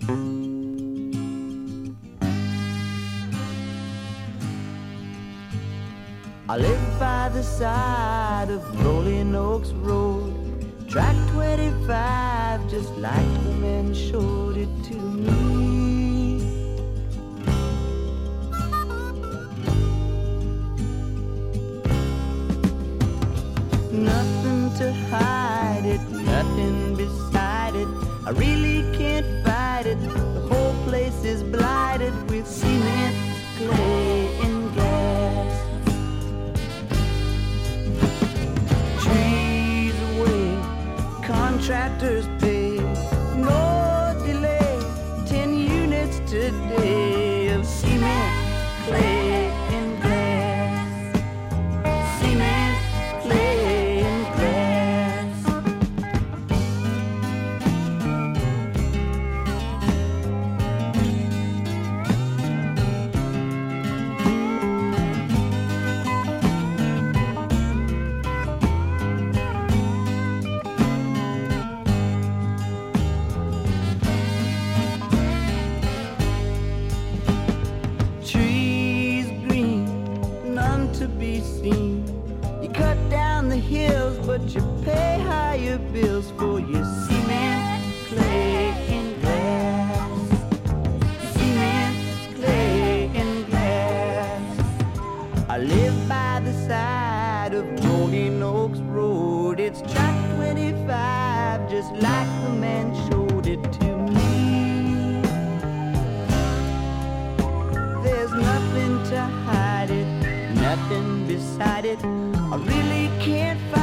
I live by the side of Rolling Oaks Road, track 25, just like the man showed it to me. Nothing to hide it, nothing beside it. I really can't fight it. The whole place is blighted with cement, clay, and gas. Trees away, contractors pay, no delay. 10 units today of cement, clay, and glass. Cement, clay, and glass. Trees green, none to be seen. You cut down the hills, but you pay higher bills for your cement, clay, and glass. Cement, clay, and glass. I live by the side of Rolling Oaks Road. It's track 25, just like the man showed it to me. There's nothing to hide it, nothing beside it. I really can't